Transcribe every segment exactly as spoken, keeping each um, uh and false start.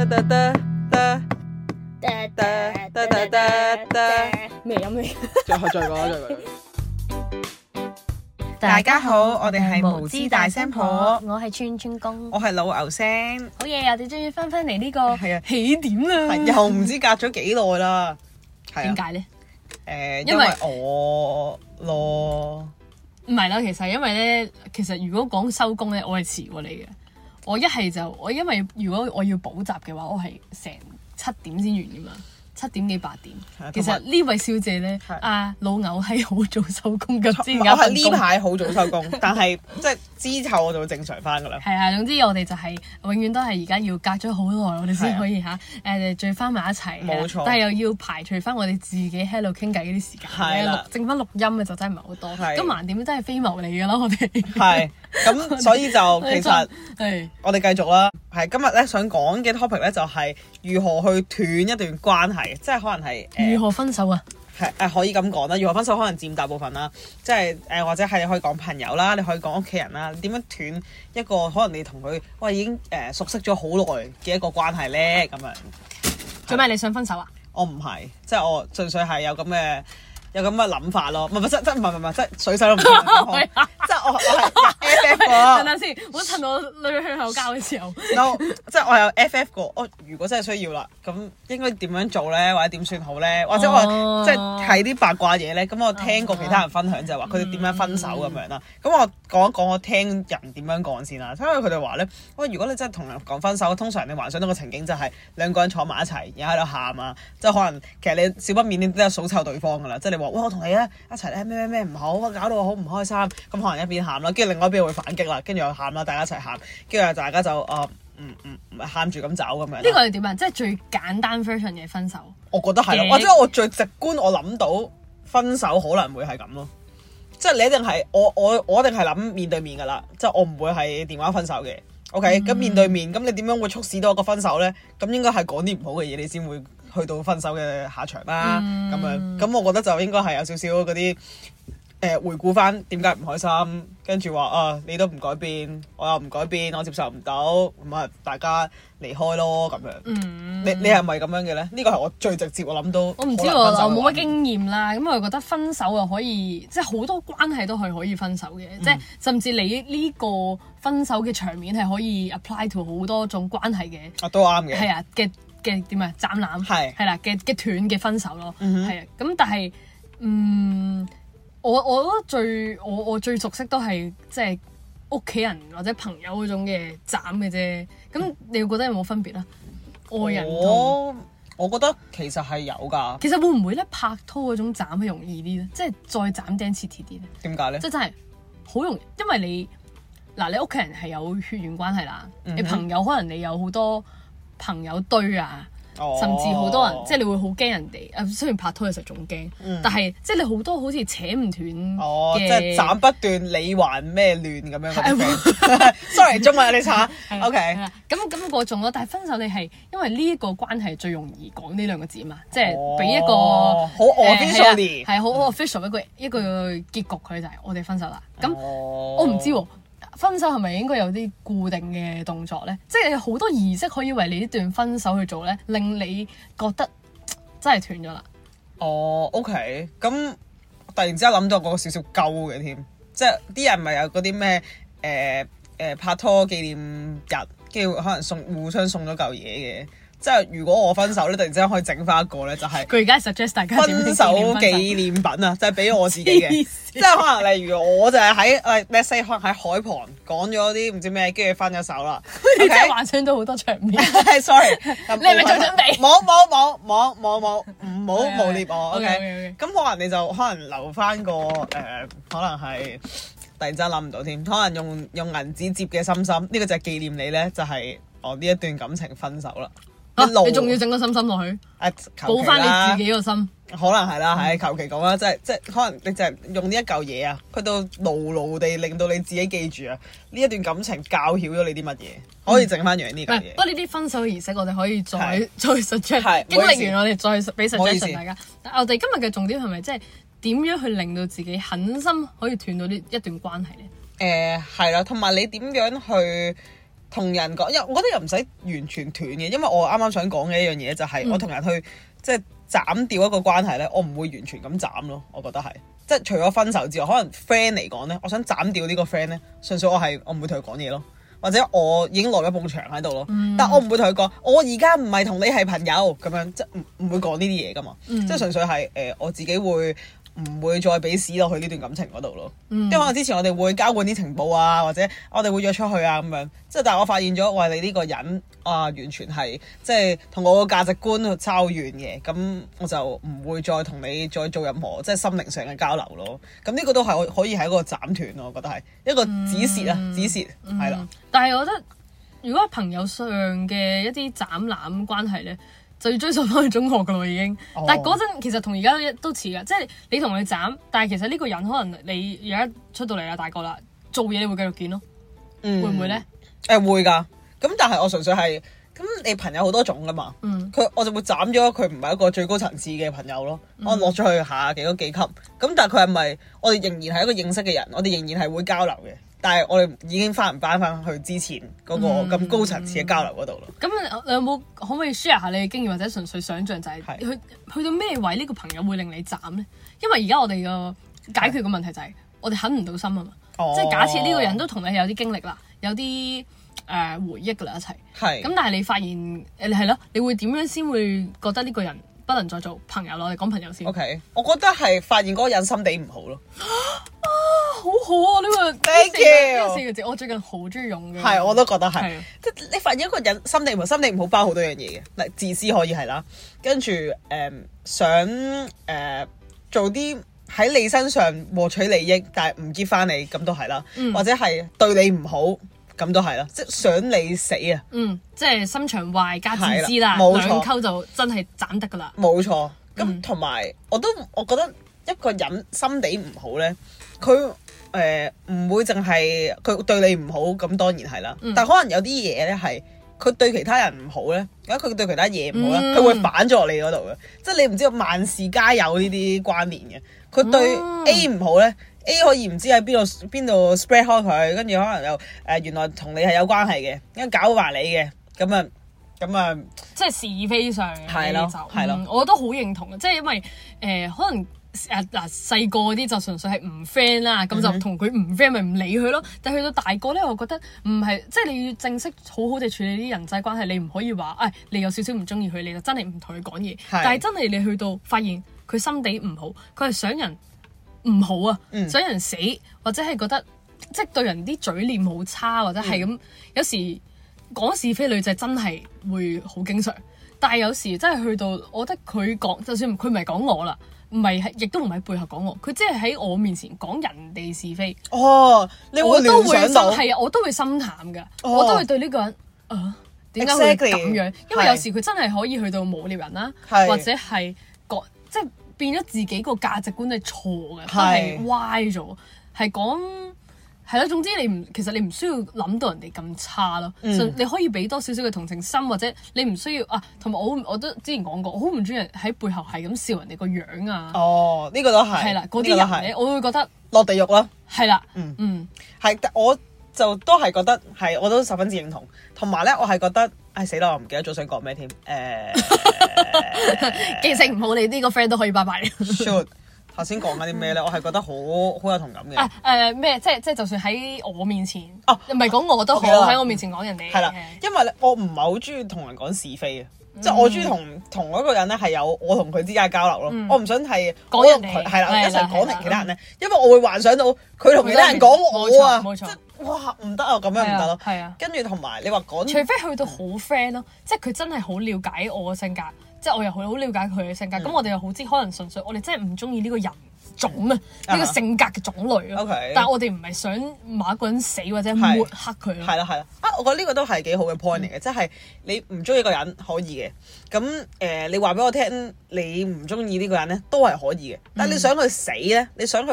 咩音嚟？ 再再講再講。 大家好，我哋係無知大聲婆， 我係串串公， 我係老牛聲。 好嘢！我哋終於翻返嚟呢個係啊起點啦， 又唔知隔咗幾耐啦。 點解咧？ 誒， 因為因為我咯， 唔係啦，其實因為咧，其實如果講收工咧，我係遲過你嘅。我一係就我因為如果我要補習嘅話，我係成七點先完噶嘛。七點幾八點，其實呢位小姐咧，阿老牛係好早收工㗎，之前我係呢排好早收工，但係即係之後我就會正常翻㗎啦。 係啊，總之我哋就係永遠都係而家要隔咗好耐，我哋先可以嚇誒聚翻埋一齊。 冇錯， 但係又要排除翻我哋自己喺度傾偈嗰啲時間， 係啦， 剩翻錄音嘅就真係唔係好多。咁橫掂真係非牟利㗎啦，我哋係咁，所以就其實係我哋繼續啦。係今日咧想講嘅 topic 咧就係如何去斷一段關係，即係可能係、呃、 如何分手啊？ 係誒、呃、可以咁講啦，如何分手可能佔大部分啦，即係誒、呃、或者係你可以講朋友啦，你可以講屋企人啦，點樣斷一個可能你同佢喂已經誒、呃、熟悉咗好耐嘅一個關係咧咁樣。 做咩你想分手啊？ 我唔係，即係我純粹係有咁嘅。有咁嘅諗法咯，唔係唔係即即唔係唔係即係水洗都唔得，即係我我係 F F 過。 等等先，我趁我女去口交嘅時候。 no， 即係我有 F F 過。我如果真係需要啦，咁應該點樣做咧，或者點算好咧？或者我、oh. 即係睇啲八卦嘢咧，咁我聽過其他人分享就係話佢哋點樣分手咁樣啦。咁、mm. 我講一講我聽人點樣講先啦。因為佢哋話咧，喂，如果你真係同人講分手，通常你幻想到個情景就係兩個人坐埋一齊，然後喺度喊啊，即係可能其實你少不免你都有數臭對方噶啦，即係你話哇我同你咧一齊咧咩咩咩唔好，搞到我好唔開心，咁可能一邊喊啦，跟住另外一邊會反擊啦，跟住又喊啦，大家一齊喊，跟住大家就誒唔唔唔喊住咁走咁樣。呢個係點啊？即係最簡單 version 嘅分手。我覺得係咯，或者我最直觀我諗到分手可能會係咁咯，即係你一定係我我我一定係諗面對面噶啦，即係我唔會係電話分手嘅。OK，咁、嗯、面對面，咁你點樣會促使到一個分手咧？咁應該係講啲唔好嘅嘢，你先會去到分手嘅下場啦。咁、嗯、樣，咁我覺得就應該係有少少嗰啲誒回顧翻點解唔開心，跟住話啊你都唔改變，我又唔改變，我接受唔到，咁啊大家離開咯咁樣。嗯、你你係咪咁樣嘅咧？呢個係我最直接我諗到。 我唔知喎，我冇乜經驗啦。咁我覺得分手又可以，即係好多關係都係可以分手嘅，嗯、即係甚至你呢個分手嘅場面係可以 apply to 好多種關係嘅。 啊，都啱嘅。 係啊，嘅嘅點啊，斬纜係係啦，嘅嘅斷嘅分手咯。 嗯哼， 係啊，咁但係嗯。我我覺得最我我最熟悉都係即係屋企人或者朋友嗰種嘅斬嘅啫。咁你會覺得有冇分別啊？愛人我我覺得其實係有㗎。 其實會唔會咧拍拖嗰種斬係容易啲咧？即係再斬釘切鐵啲咧？ 點解咧？ 即係真係好容易，因為你嗱你屋企人係有血緣關係啦，嗯、哼你朋友可能你有好多朋友堆啊。 哦、 甚至好多人，即係你會好驚人哋。誒，雖然拍拖嘅時候仲驚，嗯、但係即係你好多好似扯唔斷哦，即係斬不斷，你還咩亂咁樣。Sorry， 中文你查。O K。 咁咁嗰種咯，但係分手你係因為呢一個關係最容易講呢兩個字啊嘛，即係俾一個好 official 係好 official 一個一個結局，佢就係我哋分手啦。咁我唔知喎。分手係咪應該有啲固定嘅動作咧？即係好多儀式可以為你呢段分手去做咧，令你覺得真係斷咗啦。 哦 ，OK，咁突然之間諗到個少少鳩嘅添，即係啲人咪有嗰啲咩誒誒拍拖紀念日，跟住可能送互相送咗嚿嘢嘅。即係如果我分手咧，突然之間可以整翻一個咧，就係佢而家 suggest 大家分手紀念品啊，就係俾我自己嘅。即係可能例如我就係喺誒 let's say 可能喺海旁講咗啲唔知咩，跟住分咗手啦。 你真係幻想到好多場面。 Sorry， 你係咪做準備？ 冇冇冇冇冇冇，唔好誣蔑我。 OK， 咁可能你就可能留翻個誒，可能係突然之間諗唔到添，可能用用銀紙摺嘅心心，呢個就係紀念你咧，就係我呢一段感情分手啦。 啊、你仲要整個心心落去，補翻、啊、你自己個心， 可能係啦，係求其講啦，即係即係可能你就係用呢一嚿嘢啊，去到牢牢地令到你自己記住啊，呢一段感情教曉咗你啲乜嘢，可以整翻樣呢嚿嘢。 不過呢啲分手嘅儀式，我哋可以再是再 suggest， 是經歷完我哋再俾 suggestion 大家。但我哋今日嘅重點係咪即係點樣去令到自己狠心可以斷到呢一段關係咧？ 誒係啦，同埋你點樣去同人講，因為我覺得又唔使完全斷嘅，因為我啱啱想講嘅一樣嘢就係我同人去即係斬掉一個關係咧，我唔會完全咁斬咯。我覺得係即係除咗分手之外，可能 friend 嚟講咧，我想斬掉呢個 friend 咧，純粹我係我唔會同佢講嘢咯。或者我已經落咗埲牆喺度咯，嗯、但我唔會同佢講，我而家唔係同你係朋友咁樣，即係唔唔會講呢啲嘢噶嘛，嗯、即係純粹係誒、呃、我自己會唔會再俾屎落去呢段感情嗰度咯，嗯、因為可能之前我哋會交換啲情報啊，或者我哋會約出去啊咁樣，即係但係我發現咗，喂，你呢個人啊完全係即係同我個價值觀差好遠嘅，咁我就唔會再同你再做任何即係心靈上嘅交流咯。咁呢個都係可以係一個斬斷咯，我覺得係一個止蝕啊，止蝕係啦。 但係我覺得，如果朋友上嘅一啲斬纜關係咧，就要追溯翻去中學噶咯已經。Oh. 但係嗰陣其實同而家都似噶，即係你同佢斬，但係其實呢個人可能你而家出到嚟啦，大個啦，做嘢你會繼續見咯，嗯、會唔會咧？誒、 呃、會㗎，咁但係我純粹係咁，你朋友好多種㗎嘛，佢、嗯、我就會斬咗佢唔係一個最高層次嘅朋友咯，嗯、我落咗去下幾多幾級，咁但係佢係咪我哋仍然係一個認識嘅人，我哋仍然係會交流嘅。但係我哋已經翻唔翻翻去之前嗰個咁高層次嘅交流嗰度咯。咁、 嗯、你有冇可唔可以 share 下你嘅經驗，或者純粹想像就係、是、去是去到咩位呢個朋友會令你斬咧？因為而家我哋個解決嘅問題就係、是、我哋狠唔到心啊嘛。哦、即係假設呢個人都同你有啲經歷啦，有啲誒、呃、回憶㗎啦一齊。係是。咁但係你發現誒係咯，你會點樣先會覺得呢個人不能再做朋友咯？我哋講朋友先。OK， 我覺得係發現嗰個人心地唔好咯。 好好啊！呢、這個 Thank you 呢四個字，我最近好中意用嘅。 係，我都覺得係。 的即係你發現一個人心地唔好，心地唔好包好多樣嘢嘅。嗱，自私可以係啦，跟住誒、呃、想誒、呃、做啲喺你身上獲取利益，但係唔接翻你，咁都係啦。嗯、或者係對你唔好，咁都係啦。即係想你死啊！嗯， 即係心腸壞加自私啦，兩溝就真係斬得噶啦。 冇錯。咁同埋我都我覺得一個人心地唔好咧，佢。誒唔、呃、會淨係佢對你唔好，咁當然係啦。嗯、但係可能有啲嘢咧係佢對其他人唔好咧，如果佢對其他嘢唔好咧，佢、嗯、會反咗落你嗰度嘅。即係你唔知道萬事皆有呢啲關聯嘅。佢對 A 唔好咧、嗯、，A 可以唔知喺邊度邊度 spread 開佢，跟住可能又誒、呃、原來同你係有關係嘅，因為搞埋你嘅，咁啊咁啊，即係是非上係咯係咯，我都好認同嘅，即係因為誒、呃、可能。誒嗱細個嗰啲就純粹係唔 friend 啦，咁、嗯、哼就同佢唔 friend 咪唔理佢咯。但係去到大個咧，我覺得唔係，即係你要正式好好地處理啲人際關係，你唔可以話誒、哎、你有少少唔中意佢，你就真係唔同佢講嘢。是但係真係你去到發現佢心地唔好，佢係想人唔好啊，嗯、想人死，或者係覺得即係對人啲嘴臉好差，或者係咁、嗯、有時講是非女仔真係會好經常，但係有時真係去到，我覺得佢講就算佢唔係講我啦。唔係，亦都唔喺背後講我，佢即係喺我面前講人哋是非。哦，你會聯想到係啊，我都會心淡㗎，哦、我都會對呢個人啊點解會咁樣？Exactly. 因為有時佢真係可以去到誣蔑人啦，是或者係講即係變咗自己個價值觀係錯嘅，是都係歪咗，係講。係咯，總之你唔，其實你唔需要諗到人哋咁差咯，嗯、你可以俾多少少嘅同情心，或者你唔需要啊。同埋我我都之前講過，我好唔中意人喺背後係咁笑人哋個樣啊。哦，呢、呢個都係。係啦，嗰啲人咧，我會覺得落地獄咯。係啦，嗯嗯，係，我就都係覺得係，我都十分之認同。同埋咧，我係覺得，唉死啦，我唔記得咗想講咩添。誒、呃，記性唔好，你呢個 friend 都可以拜拜。Shoot 頭先講緊啲咩咧？我係覺得好好有同感嘅。啊誒咩？即係即係，就算喺我面前，哦唔係講我都好喺我面前講人哋。係啦，因為咧我唔係好中意同人講是非嘅，即係我中意同同一個人咧係有我同佢之間嘅交流咯。我唔想係講人哋係啦，一齊講同其他人咧，因為我會幻想到佢同其他人講我啊，冇錯，哇唔得啊，咁樣唔得咯。係啊，跟住同埋你話講，除非去到好 friend 咯，即係佢真係好了解我嘅性格。即係我又好了解佢嘅性格，咁、嗯、我哋又好知可能純粹我哋真係唔中意呢個人種啊，呢、uh huh. 個性格嘅種類咯。Okay. 但係我哋唔係想某一個人死或者抹黑佢咯。係啦係啦，啊我覺得呢個都係幾好嘅 point 嚟嘅，即係、嗯、你唔中意一個人可以嘅，咁誒、呃、你話俾我聽你唔中意呢個人咧都係可以嘅，但係你想佢死咧，你想佢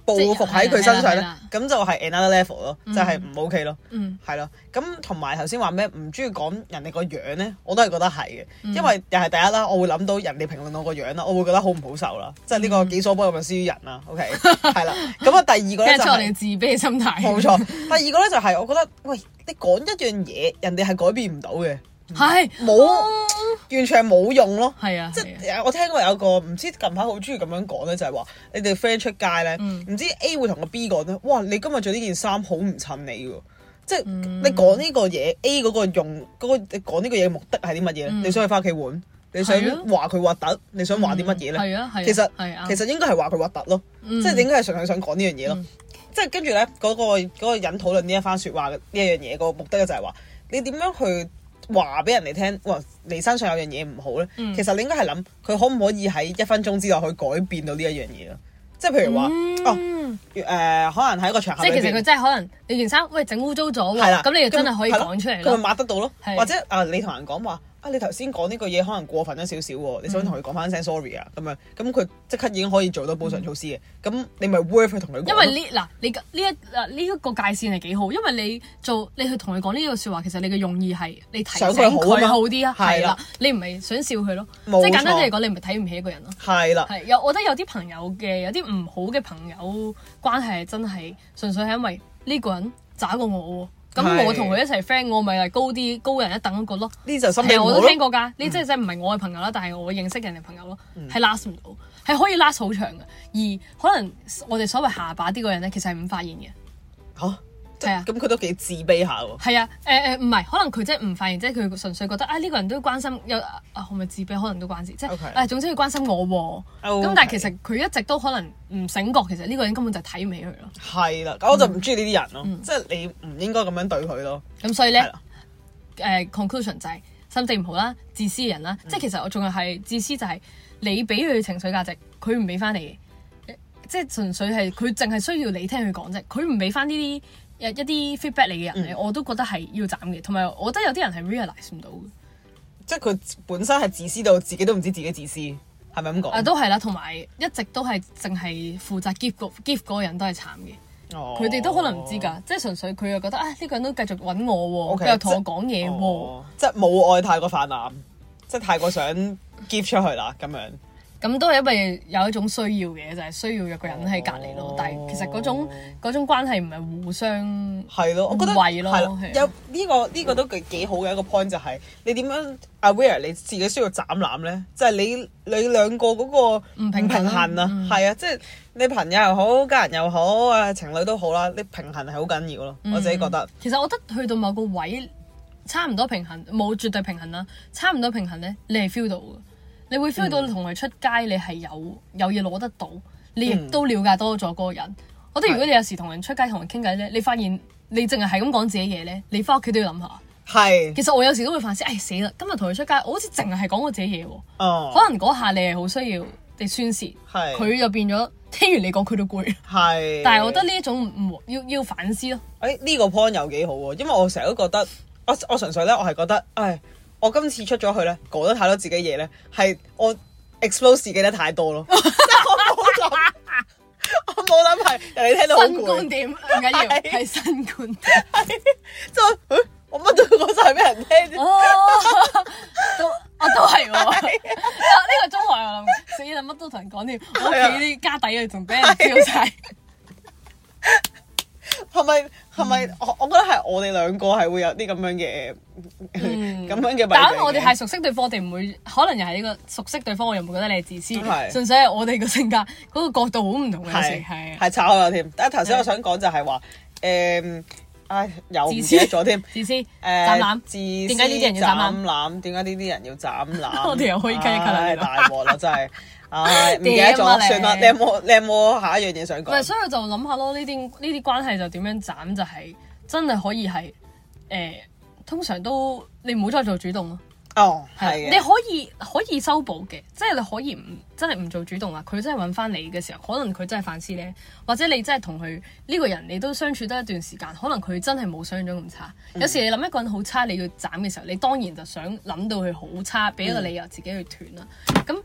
報復喺佢身上咧， 嗯咁就係 another level 咯，就係唔 OK 咯， 嗯， 係咯。咁同埋頭先話咩唔中意講人哋個樣咧，我都係覺得係嘅， 嗯因為又係第一啦，我會諗到人哋評論我個樣啦，我會覺得好唔好受啦，即係呢個己所不欲，勿施於人啦。OK，係啦。咁啊，第二個咧就係我哋自卑嘅心態。 冇錯。第二個咧就係我覺得，喂，你講一樣嘢，人哋係改變唔到嘅。 係冇，完全係冇用咯。 係啊， 即係我聽過有個唔知近排好中意咁樣講咧，就係話你哋 friend 出街咧，唔知 A 會同個 B 講咧，哇！你今日着呢件衫好唔襯你喎。即係你講呢個嘢 A 嗰個用嗰個你講呢個嘢嘅目的係啲乜嘢？你想去翻屋企換？你想話佢核突？你想話啲乜嘢咧？ 係啊係啊。 其實係啊， 其實應該係話佢核突咯。即係應該係純粹想講呢樣嘢咯。即係跟住咧嗰個嗰個人討論呢一番説話嘅呢一樣嘢個目的就係話你點樣去話俾人哋聽，哇！你身上有樣嘢唔好咧，嗯、其實你應該係諗佢可唔可以喺一分鐘之內去改變到呢一樣嘢咯。即係譬如話，嗯、哦，誒、呃，可能喺一個場合裏邊， 即係其實佢真係可能你件衫喂整污糟咗喎，咁你就真係可以講出嚟咯。 佢咪抹得到咯， 的或者啊，你同人講話。啊！你頭先講呢個嘢可能過分咗少少喎，你想同佢講翻聲 sorry 啊咁樣，咁佢即刻已經可以做到補償措施嘅，咁、嗯、你咪 worth 去同佢講。因為呢嗱，你呢一嗱呢一個界線係幾好，因為你做你去同佢講呢個説話，其實你嘅用意係你提醒佢好啲啊，係啦，你唔係想笑佢咯，即係簡單啲嚟講，你唔係睇唔起一個人咯， 係啦， 係有我覺得有啲朋友嘅有啲唔好嘅朋友關係真係純粹係因為呢個人渣過我喎。咁我同佢一齊 friend，我咪係高啲高人一等一個咯。 呢就心地唔好咯。 我都聽過㗎，呢即係即係唔係我嘅朋友啦，但係我認識人嘅朋友咯，係 last 唔到，係可以 last 好長嘅。而可能我哋所謂下巴啲個人咧，其實係唔發現嘅。 嚇？ 係啊， 咁佢都幾自卑下喎。 係啊，誒誒唔係，可能佢即係唔發現，即係佢純粹覺得啊呢個人都關心，有啊係咪自卑？可能都關事，即係誒總之佢關心我喎。咁但係其實佢一直都可能唔醒覺，其實呢個人根本就睇唔起佢咯。 係啦，咁我就唔中意呢啲人咯，即係你唔應該咁樣對佢咯。 咁所以咧，誒 conclusion 就係心地唔好啦，自私嘅人啦，即係其實我仲係自私，就係你俾佢情緒價值，佢唔俾翻你嘅，即係純粹係佢淨係需要你聽佢講啫，佢唔俾翻呢啲。一啲 feedback 你嘅人咧，嗯、我都覺得係要斬嘅，同埋我覺得有啲人係 realize 唔到嘅，即係佢本身係自私到自己都唔知自己自私，係咪咁講？ 啊，都係啦，同埋一直都係淨係負責 give 個 give 嗰個人都係慘嘅，佢哋、哦、都可能唔知㗎，即係純粹佢又覺得啊呢、呢個人都繼續揾我喎，佢 Okay, 又同我講嘢喎， 即係母愛太過泛濫，即係太過想 give 出去啦咁樣。 咁都係因為有一種需要嘅，就係、是、需要有個人喺隔離咯。哦、但係其實嗰種嗰種關係唔係互相係咯，我覺得係咯。有呢、呢個呢、呢個都幾幾好嘅一個 point 就係你點樣 aware 你自己需要斬纜咧？就係、是、你你兩個嗰個唔平衡啊，係啊、嗯，即係、就是、你朋友又好，家人又好啊，情侶都好啦，你平衡係好緊要咯。嗯、我自己覺得。 其實我覺得去到某個位差唔多平衡，冇絕對平衡啦，差唔多平衡咧，你係 feel 到嘅。你會 feel 到同佢出街，你係有有嘢攞得到，你亦都了解多咗嗰個人。嗯、我覺得如果你有時同人出街同人傾偈咧，你發現你淨係係咁講自己嘢咧，你翻屋企都要諗下。係是。其實我有時都會反思，哎死啦！今日同佢出街，我好似淨係係講我自己嘢喎。哦。可能嗰下你係好需要你宣泄，佢是又變咗聽完你講佢都攰。係是。但係我覺得呢一種唔要要反思咯。 誒呢、呢個 point 又幾好喎，因為我成日都覺得，我我純粹咧，我係覺得，唉。我今次出咗去咧，講得太多自己嘢咧，係我 expose 自己得太多咯。即係我冇諗，我冇諗係人哋聽到好攰。 新觀點唔緊要，係新觀點。 即係我乜都講晒俾人聽。 哦，都我都係喎。呢個中學我諗死啦，乜都同人講添。我屋企啲家底啊，仲俾人燒晒。 係咪係咪？我我覺得係我哋兩個係會有啲咁樣嘅咁、嗯、樣嘅。 但係我哋係熟悉對方，我哋唔會可能又係呢個熟悉對方，我又唔會覺得你係自私。係純粹係我哋個性格嗰、嗰個角度好唔同嘅，有時係係炒咗添。但係頭先我想講就係話誒，唉又唔記得咗添。 自私誒斬攬，點解呢啲人要斬攬？點解呢啲人要斬攬？ 我哋又可以 cut 一 cut 啦， 大鑊啦真係。唉，唔記得咗，算啦。你有冇你有冇下一樣嘢想講？ 唔係，所以我就諗下咯。呢啲呢啲關係就點樣斬？就係、是、真係可以係誒、呃，通常都你唔好再做主動咯。 哦，係。 你可以可以修補嘅，即係你可以唔真係唔做主動啦。佢真係揾翻你嘅時候，可能佢真係反思咧，或者你真係同佢呢個人，你都相處得一段時間，可能佢真係冇想象中咁差。嗯、有時你諗一個人好差，你要斬嘅時候，你當然就想諗到佢好差，俾一個理由自己去斷啦。咁、嗯、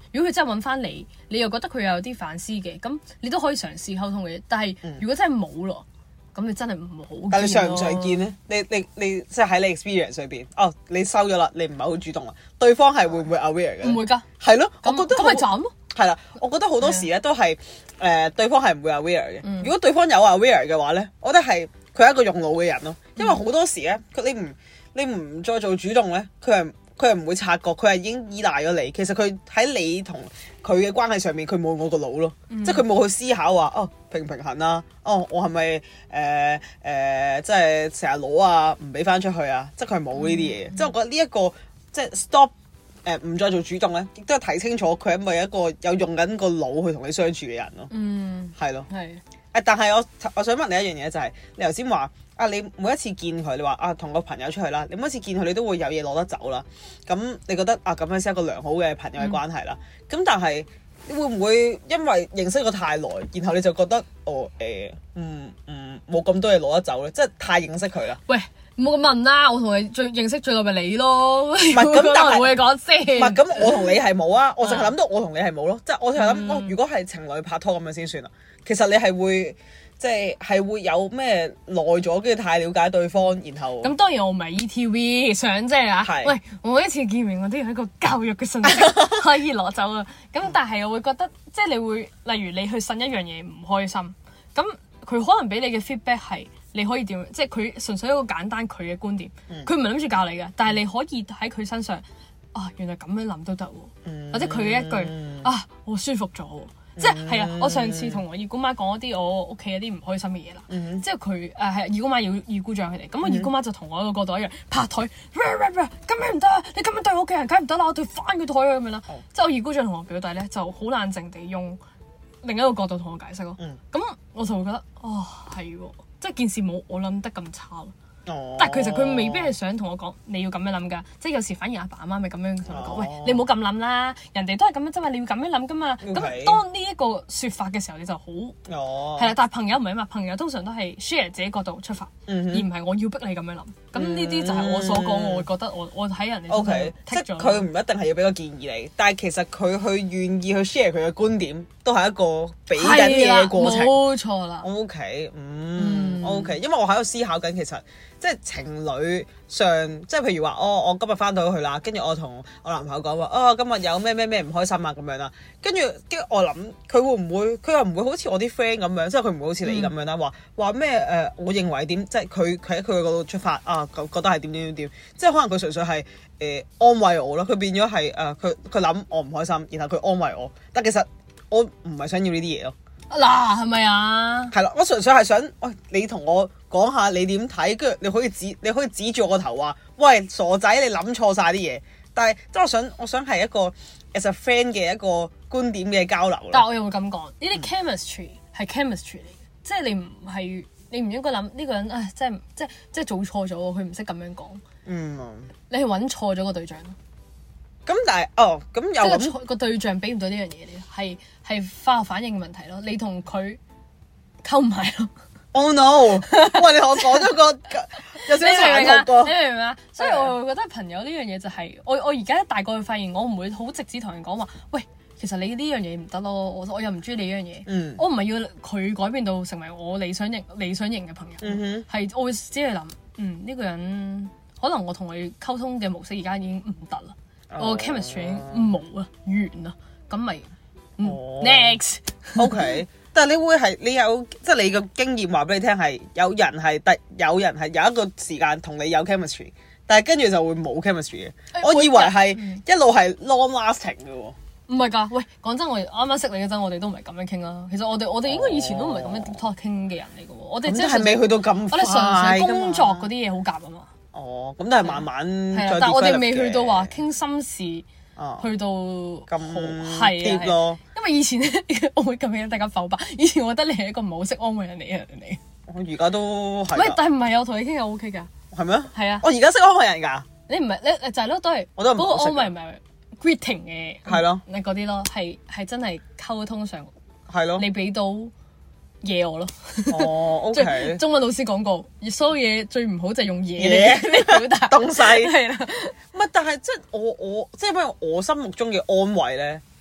如果佢真係揾翻你，你又覺得佢有啲反思嘅，咁你都可以嘗試溝通嘅。但係如果真係冇咯，咁你真係唔好。 但係你想唔想見咧？你你你即係喺你 experience 裏邊，哦，你收咗啦，你唔係好主動啦，對方係會唔會 aware 嘅？ 唔會㗎。 係咯，我覺得咁咪斬咯。 係啦，我覺得好多時咧都係誒對方係唔會 aware 嘅。嗯、如果對方有 aware 嘅話咧，我覺得係佢係一個用腦嘅人咯。因為好多時咧，佢你唔你唔再做主動咧，佢係佢係唔會察覺，佢係已經依賴咗你。其實佢喺你同佢嘅關係上面，佢冇我個腦咯，嗯、即係佢冇去思考話哦平唔平衡啊，哦我係咪誒誒即係成日攞啊，唔俾翻出去啊，即係佢係冇呢啲嘢。嗯、即係我覺得呢、這、一個即係 stop。誒唔、呃、再做主動咧，亦都係睇清楚佢係咪一個有用緊個腦去同你相處嘅人咯。嗯，係咯。係。誒，但係我我想問你一樣嘢就係、是，你頭先話啊，你每一次見佢，你話啊同個朋友出去啦，你每一次見佢，你都會有嘢攞得走啦。咁你覺得啊咁樣先係一個良好嘅朋友嘅關係啦。咁、嗯、但係你會唔會因為認識咗太耐，然後你就覺得哦誒，嗯嗯冇咁多嘢攞得走咧？即係太認識佢啦。喂。 冇咁問啦，我同你最認識最耐咪你咯，唔係咁，但係冇嘢講先。 唔係咁，我同你係冇啊，我淨係諗到我同你係冇咯，即係我淨係諗，哦，如果係情侶拍拖咁樣先算啦。其實你係會即係係會有咩耐咗，跟住太了解對方，然後咁當然我唔係 E T V 想即係啊，是喂，我每一次見面我都有一個教育嘅信息可以攞走啊。咁但係我會覺得即係你會例如你去信一樣嘢唔開心，咁佢可能俾你嘅 feedback 係。你可以點？即係佢純粹一個簡單佢嘅觀點，佢唔係諗住教你嘅，但係你可以喺佢身上啊，原來咁樣諗都得喎，嗯、或者佢嘅一句啊，我舒服咗喎，嗯、即係係啊！我上次同我二姑媽講一啲我屋企一啲唔開心嘅嘢啦，嗯、即係佢誒係二姑媽要二姑丈佢哋，咁我二姑媽就同我一個角度一樣拍台，咁樣唔得，你咁樣對我屋企人梗係唔得啦，我對翻佢台咁樣啦，嗯、即係我二姑丈同我表弟咧就好冷靜地用另一個角度同我解釋咯，咁、嗯、我就會覺得哦係喎。即係件事冇我諗得咁差咯，哦、但係其實佢未必係想同我講你要咁樣諗㗎，即係有時反而阿爸阿媽咪咁樣同我講，哦、喂你唔好咁諗啦，人哋都係咁樣啫嘛，你要咁樣諗㗎嘛。咁 Okay. 當呢一個説法嘅時候，你就好係啦。但係朋友唔係啊嘛，朋友通常都係 share 自己角度出發，嗯、哼而唔係我要逼你咁樣諗。咁呢啲就係我所講，我會覺得我我喺人哋身上 Okay. 即係佢唔一定係要俾個建議你，但係其實佢去願意去 share 佢嘅觀點，都係一個俾緊嘢嘅過程。 冇錯啦。 O K， 嗯 O K， 因為我喺度思考緊，其實即係情侶上，即係譬如話，哦，我今日翻到去啦，跟住我同我男朋友講話，哦，今日有咩咩咩唔開心啊咁樣啦，跟住跟住我諗佢會唔會，佢又唔會好似我啲 friend 咁樣，即係佢唔會好似你咁樣啦，話話咩誒，我認為點，即係佢佢喺佢嗰度出發啊，覺得係點點點點，即係可能佢純粹係誒、呃、安慰我咯，佢變咗係誒佢佢諗我唔開心，然後佢安慰我，但其實我唔係想要呢啲嘢咯。 嗱，係咪啊？ 係啦，我純粹係想，喂，你同我講下你點睇，跟住你可以指，你可以指住我個頭話，喂，傻仔，你諗錯晒啲嘢。但係即係我想，我想係一個 as a friend 嘅一個觀點嘅交流。 但係我又會咁講，呢啲 chemistry 係 chemistry 嚟嘅，即係你唔係你唔應該諗呢個人，唉，即係即係即係做錯咗，佢唔識咁樣講。嗯，你係揾錯咗個對象咯。 咁但係哦，咁又即係個對象俾唔到呢樣嘢你，係係化學反應嘅問題咯。你同佢溝唔埋咯。 Oh no！喂，你同我講咗個有少少殘酷。 你明唔明啊？所以我會覺得朋友呢樣嘢就係、是、我我而家大個去發現，我唔會好直接同人講話，喂，其實你呢樣嘢唔得咯，我我又唔中意你呢樣嘢。嗯、我唔係要佢改變到成為我理想型理想型嘅朋友，係、嗯、哼我會只係諗，嗯，呢、這個人可能我同佢溝通嘅模式而家已經唔得啦。我 chemistry 冇啊，完啦，咁咪、嗯哦、next OK， 但係你會係你有即係你個經驗話俾你聽係有人係特有人係有一個時間同你有 chemistry， 但係跟住就會冇 chemistry 嘅。欸、我以為係一路係 long lasting 嘅喎。唔係㗎，喂，講真，我啱啱識你嗰陣，我哋都唔係咁樣傾啦。其實我哋我哋應該以前都唔係咁樣 deep talk 傾嘅人嚟嘅喎。我哋即係未去到咁快， 我哋純粹工作嗰啲嘢好夾啊嘛。 哦，咁都係慢慢再 develop 嘅。 但係我哋未去到話傾心事， 啊、 去到咁貼咯。 因為以前咧，我會咁樣大家浮白。以前我覺得你係一個唔係好識安慰人哋嘅人嚟。 我而家都係。 喂，但係唔係我同你傾又 OK 㗎？ 係咩？ 係啊。 我而家識安慰人㗎。 你唔係你就係咯，都係。 我都唔識。 嗰個安慰唔係 greeting 嘅。 係咯。 你嗰啲咯，係係真係溝通上。 係咯。 你俾到嘢我咯。 哦，OK。 中文老師講過，所有嘢最唔好就係用嘢嚟表達東西。 係啦。 唔係，但係即係我我即係因為我心目中嘅安慰咧，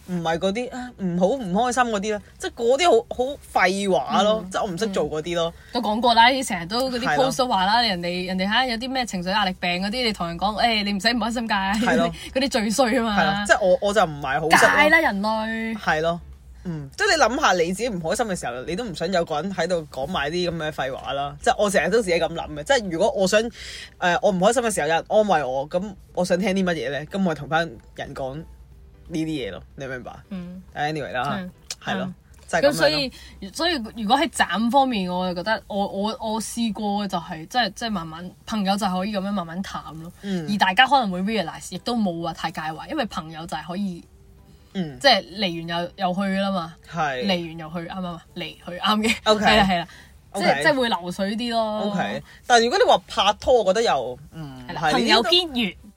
唔係嗰啲啊唔好唔開心嗰啲啦，即係嗰啲好好廢話咯，即係我唔識做嗰啲咯。 都講過啦，成日都嗰啲係咯 post 都話啦，人哋人哋嚇有啲咩情緒壓力病嗰啲，你同人講誒你唔使唔開心㗎， 係咯嗰啲最衰啊嘛。 係啦，即係我我就唔係好識咯。 戒啦人類。 係咯，嗯，即係你諗下你自己唔開心嘅時候，你都唔想有個人喺度講埋啲咁嘅廢話啦。即係我成日都自己咁諗嘅，即係如果我想誒、呃、我唔開心嘅時候有人安慰我，咁我想聽啲乜嘢咧？咁我同翻人講呢啲嘢咯，你明白？嗯。anyway 啦，係咯，就係咁樣咯。 咁所以所以如果喺斬方面，我就覺得我我我試過就係即係即係慢慢朋友就係可以咁樣慢慢淡咯。 嗯而大家可能會 realize，亦都冇話太介懷，因為朋友就係可以。 嗯， 即係離完又又去啦嘛， 係離完又去啱唔啱？離去啱嘅， OK 係啦係啦，即 OK 係即係會流水啲咯。 OK，但係如果你話拍拖，我覺得又唔係啦， 係朋友呢啲都偏遠。